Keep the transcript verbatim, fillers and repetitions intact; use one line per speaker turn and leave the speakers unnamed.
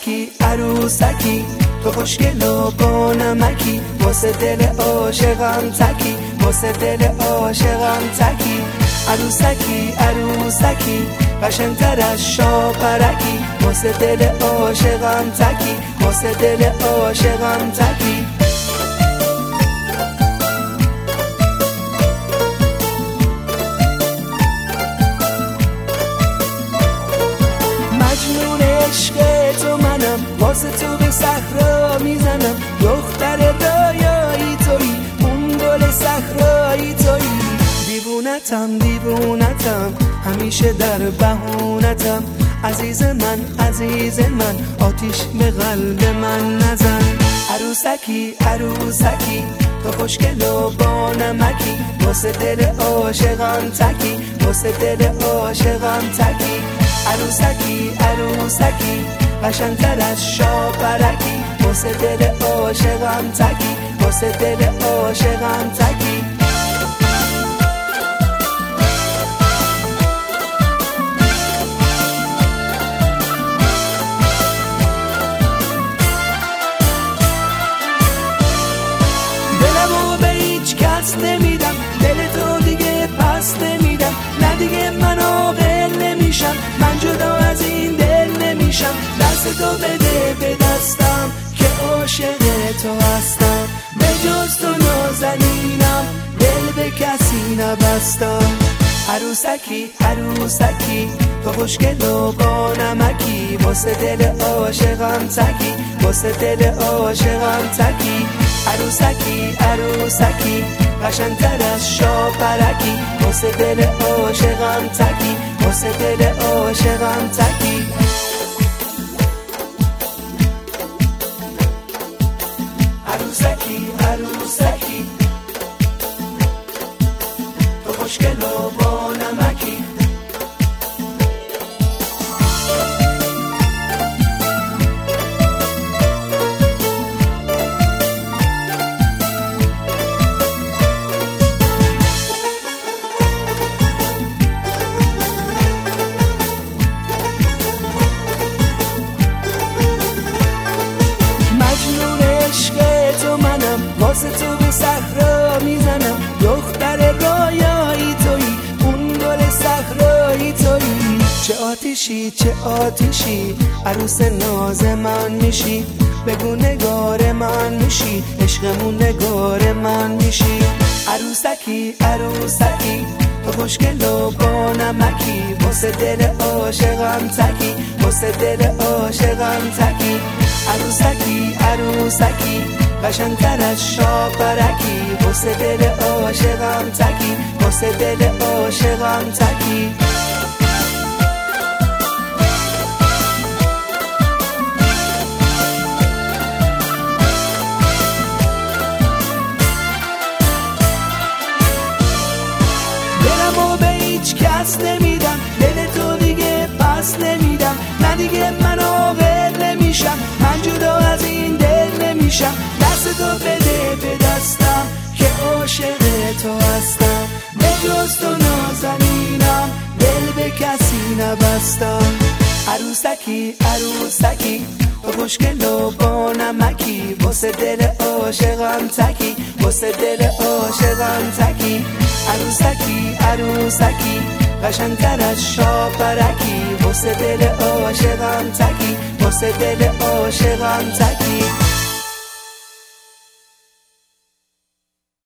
عروسکی عروسکی تو خوشگل و با نمکی، واسه دل عاشقم تکی، واسه دل عاشقم تکی. عروسکی عروسکی قشنگتر از شاپرکی، واسه دل عاشقم تکی، واسه دل عاشقم تکی. مجنون عشق تو منم، واسه تو به صحرا میزنم. دختر رویایی تویی، اون گل صحرایی تویی. دیوونتم دیوونتم همیشه در بهونتم. عزیز من عزیز من آتیش به قلب من نزن. عروسکی عروسکی تو خوشگل و با نمکی، واسه دل عاشقم تکی، واسه دل عاشقم تکی. عروسکی عروسکی قشنگتر از شاپرکی، واسه دل عاشقم تکی، واسه دل عاشقم تکی. دلمو به هیچ کس نمیدم، دل تو دیگه پس نمیدم. نه دیگه منو ول نمیشم، من جدا از این دل نمیشم. دست تو بده به دستم که عاشق تو هستم. به جز تو نازنینم، دل به کسی نبستم. عروسکی عروسکی تو خوشگل و با نمکی، واسه دل عاشقم تکی، واسه دل عاشقم تکی. عروسکی عروسکی قشنگتر از شاپرکی، واسه دل عاشقم تکی، واسه دل عاشقم تکی. عروسکی عروسکی تو خوشگل و با نمکی. مجنون عشق تو منم، واسه تو به صحرا میزنم. دختر رویایی تویی، اون گل صحرایی تویی. چه آتیشی چه آتیشی عروس ناز من میشی. بگو نگار من میشی، عشقمون نگار من میشی. عروسکی عروسکی تو خوشگل و با نمکی، واسه دل عاشقم تکی، واسه دل عاشقم تکی. عروسکی عروسکی قشنگتر از شاپرکی، واسه دل عاشقم تکی، واسه دل عاشقم تکی. دلمو به هیچ کس نمیدم، دل تو دیگه پس نمیدم. نه دیگه منو ول نمیشم، من جدا از این دل نمیشم. دست تو بده به دستم که عاشق تو هستم. به جز تو نازنینم، دل به کسی نبستم. عروسکی عروسکی تو خوشگل و با نمکی، واسه دل عاشقم تکی، واسه دل عاشقم تکی. عروسکی عروسکی قشنگتر از شاپرکی، واسه دل عاشقم تکی، واسه دل عاشقم تکی.